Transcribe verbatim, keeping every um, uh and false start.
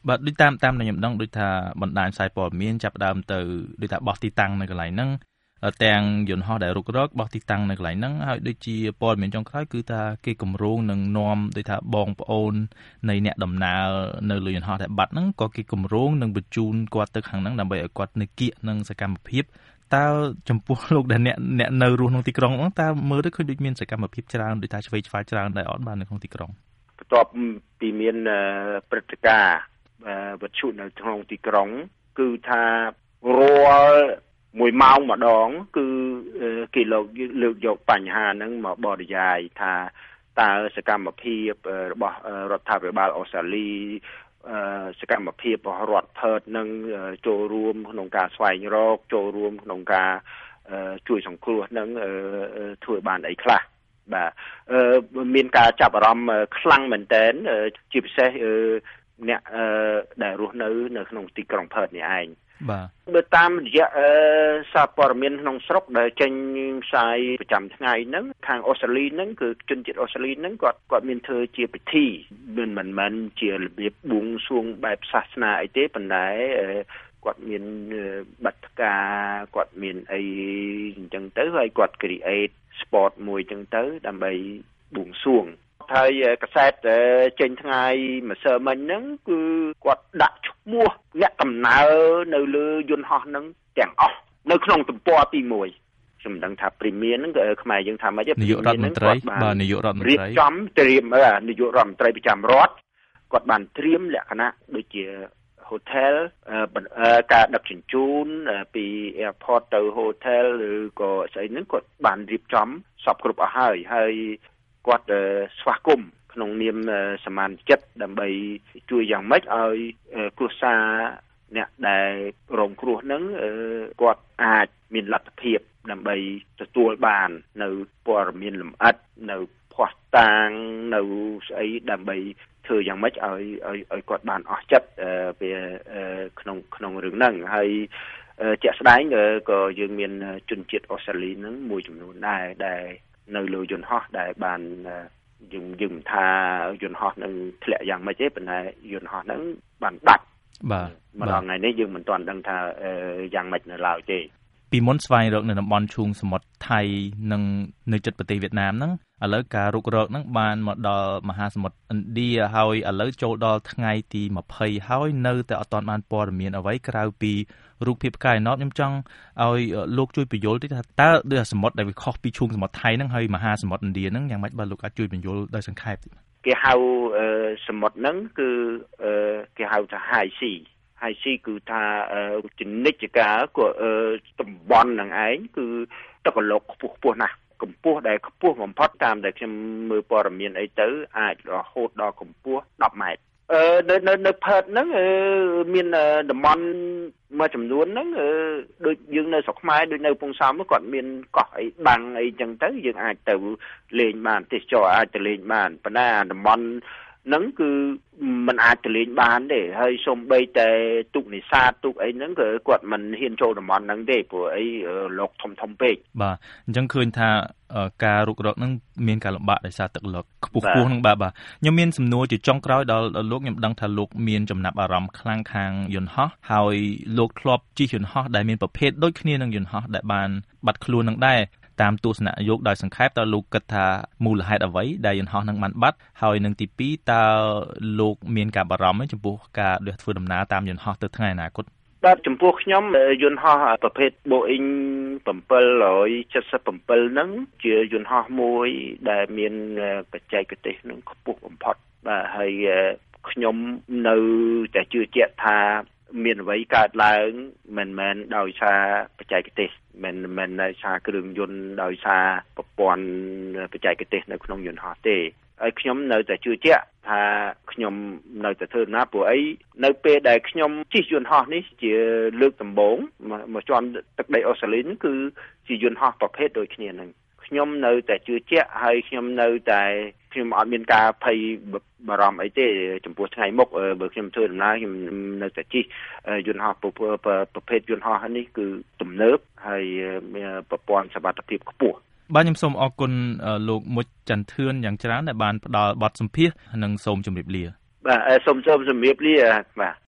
បាទដូចតាមតាមខ្ញុំដឹងដូចថាបណ្ដាញផ្សាយព័ត៌មានចាប់ដើមទៅដូចថាបោះទីតាំងនៅកន្លែងហ្នឹងទាំងយន្តហោះដែលរុករកបោះទីតាំងនៅកន្លែងហ្នឹងហើយដូចជាព័ត៌មានចុងក្រោយគឺថាគេគម្រោងនឹងនាំដូចថាបងប្អូននៃអ្នកដំណើរនៅលើយន្តហោះដែលបាត់ហ្នឹងក៏គេគម្រោងនឹងបញ្ជូនគាត់ទៅខាងហ្នឹងដើម្បីឲ្យគាត់នៅគៀកនឹងសកម្មភាពតើចំពោះលោកដែលអ្នកអ្នកនៅរស់ក្នុងទីក្រុងហ្នឹងតើមើលទៅឃើញដូចមានសកម្មភាពច្រើនដូចថាឆ្វេងឆ្វាយច្រើនដែរអត់បាននៅក្នុងទីក្រុងបន្ទាប់ពីមានព្រឹត្តិការណ៍វត្ថុនៅក្នុងទីក្រុងគឺថារាល់មួយម៉ោងម្ដងគឺគេលើកលើកយកបញ្ហាហ្នឹងមកបរិយាយថាតើសកម្មភាពរបស់រដ្ឋាភិបាលអូស្ត្រាលីសកម្មភាពរបស់រដ្ឋផឺតនឹងចូលរួមក្នុងការស្វែងរកចូលរួមក្នុងការជួយសង្គ្រោះនឹងធ្វើបានអីខ្លះបាទមានការចាប់អារម្មណ៍ខ្លាំងមែនទែនជាពិសេសអ្នកដែលរស់នៅនៅក្នុងទីក្រុងផឺតនេះឯងបាទបើតាមរយៈសារព័ត៌មានក្នុងស្រុកដែលចេញផ្សាយប្រចាំថ្ងៃហ្នឹងខាងអូស្ត្រាលីហ្នឹងគឺជនជាតិអូស្ត្រាលីហ្នឹងគាត់គាត់មានធ្វើជាពិធីមិនមិនមែនជារបៀបបួងសួងបែបសាសនាអីទេប៉ុន្តែគាត់មានបាត់ការគាត់មានអីអញ្ចឹងទៅហើយគាត់ create sport មួយអញ្ចឹងទៅដើម្បីបួងសួងហើយកសែតចេញថ្ងៃម្សិលមិញហ្នឹងគឺគាត់ដាក់ឈ្មោះអ្នកដំណើរនៅលើយន្តហោះហ្នឹងទាំងអស់នៅក្នុងទំព័រទីមួយខ្ញុំមិនដឹងថាព្រីមៀនហ្នឹងគឺខ្មែរយើងថាម៉េចទេនាយករដ្ឋមន្ត្រីបាទនាយករដ្ឋមន្ត្រីរៀបចំត្រៀមនាយករដ្ឋមន្ត្រីប្រចាំរដ្ឋគាត់បានត្រៀមលក្ខណៈដូចជា hotel ការដឹកជញ្ជូនពី airport ទៅ hotel ឬក៏ស្អីហ្នឹងគាត់បានរៀបចំសពគ្រប់អស់ហើយហើយគាត់ស្វាគមន៍ក្នុងនាមសមានចិត្តដើម្បីជួយយ៉ាងម៉េចឲ្យគ្រួសារអ្នកដែលរងគ្រោះហ្នឹងគាត់អាចមានលទ្ធភាពដើម្បីទទួលបាននៅព័ត៌មានលម្អិតនៅភស្តុតាងនៅស្អីដើម្បីធ្វើយ៉ាងម៉េចឲ្យឲ្យឲ្យគាត់បានអស់ចិត្តវាក្នុងក្នុងរឿងហ្នឹងហើយជាក់ស្ដែងក៏យើងមានជនជាតិអូស្ត្រាលីហ្នឹងមួយចំនួនដែរដែលនៅលើយន្តហោះដែលបានយើងយើងថាយន្តហោះនឹងធ្លាក់យ៉ាងម៉េចទេប៉ុន្តែយន្តហោះហ្នឹងបានដាច់បាទម្ដងថ្ងៃនេះយើងមិនទាន់ដឹងថាយ៉ាងម៉េចនៅឡើយទេពីមុនស្វែងរកនៅតំបន់ឈូងសមុទ្រថៃនិងនៅជិតប្រទេសវៀតណាមហ្នឹងឥឡូវការរុករកហ្នឹងបានមកដល់មហាសមុទ្រឥណ្ឌាហើយឥឡូវចូលដល់ថ្ងៃទីยี่สิบហើយនៅតែអត់ទាន់បានព័ត៌មានអ្វីក្រៅពីរូបភាពផ្កាយណតខ្ញុំចង់ឲ្យលោកជួយបញ្យល់តិចថាតើដូចសមុទ្រដែលវាខុសពីឈូងសមុទ្រថៃហ្នឹងហើយមហាសមុទ្រឥណ្ឌាហ្នឹងយ៉ាងម៉េចបើលោកអាចជួយបញ្យល់ដោយសង្ខេបតិចគេហៅសមុទ្រហ្នឹងគឺគេហៅថា High Sea High Sea គឺថាជនិច្ចកាលcủaតំបន់ហ្នឹងឯងគឺទឹកកឡុកខ្ពស់ខ្ពស់ណាស់កម្ពស់ដែលខ្ពស់បំផុតតាមដែលខ្ញុំមើលព័ត៌មានអីទៅអាចរហូតដល់កម្ពស់ដប់ម៉ែត្រអឺនៅនៅនៅផឺតហ្នឹងមានតំបន់មួយចំនួនហ្នឹងដូចយើងនៅស្រុកខ្មែរដូចនៅពងសំគាត់មានកោះអីបាំងអីចឹងទៅយើងអាចទៅលេងបានទេសចរអាចទៅលេងបានប៉ុន្តែតំបន់ហ្នឹងគឺมันអាចទៅលេងបានទេហើយសូម្បីតែទូកនេសាទទូកអីហ្នឹងក៏គាត់មិនហ៊ានចូលតំបន់ហ្នឹងទេព្រោះអីលោកធំធំពេកបាទអញ្ចឹងឃើញថាការរុករកហ្នឹងមានការលំបាកដោយសារទឹកលោកខ្ពស់ខ្ពស់ហ្នឹងបាទបាទខ្ញុំមានសំណួរជាចុងក្រោយដល់លោកខ្ញុំដឹងថាលោកមានចំណាប់អារម្មណ៍ខ្លាំងខាងយន្តហោះហើយលោកធ្លាប់ជិះយន្តហោះដែលមានប្រភេទដូចគ្នានឹងយន្តហោះដែលបានបាត់ខ្លួននឹងដែរតាមទស្សនៈយកដោយសង្ខេបតើលោកគិតថាមូលហេតុអ្វីដែលយន្តហោះនឹងបានបាត់ហើយនឹងទីពីរតើលោកមានការបារម្ភចំពោះការដេះធ្វើដំណើរតាមយន្តហោះទៅថ្ងៃអនាគតបាទចំពោះខ្ញុំយន្តហោះប្រភេទ Boeing seven seventy-sevenហ្នឹងជាយន្តហោះមួយដែលមានបច្ចេកទេសនឹងខ្ពស់បំផុតបាទហើយខ្ញុំនៅតែជឿជាក់ថាមានអ្វីកើតឡើងមិនមែនដោយសារបច្ចេកទេសមិនមែនដោយសារគ្រឿងយន្តដោយសារប្រព័ន្ធបច្ចេកទេសនៅក្នុងយន្តហោះទេហើយខ្ញុំនៅតែជឿជាក់ថាខ្ញុំនៅតែធ្វើដំណើរព្រោះអីនៅពេលដែលខ្ញុំជិះយន្តហោះនេះជាលើកដំបូងមកជាន់ទឹកដីអូស្ត្រាលីគឺជាយន្តហោះប្រភេទដូចគ្នានឹងខ្ញុំនៅតែជឿជាក់ហើយខ្ញុំនៅតែខ្ញុំអត់មានការភ័យបារម្ភអីទេចំពោះថ្ងៃមុខបើខ្ញុំធ្វើដំណើរខ្ញុំនៅតែជិះយន្តហោះប្រភេទយន្តហោះនេះគឺទំនើបហើយមានប្រព័ន្ធសុវត្ថិភាពខ្ពស់បាទខ្ញុំសូមអរគុណលោកមុចចន្ទធឿនយ៉ាងច្រើនដែលបានផ្ដល់បទសម្ភាសន៍និងសូមជម្រាបលាបបាទសូមសូមជំរាបលាបាទ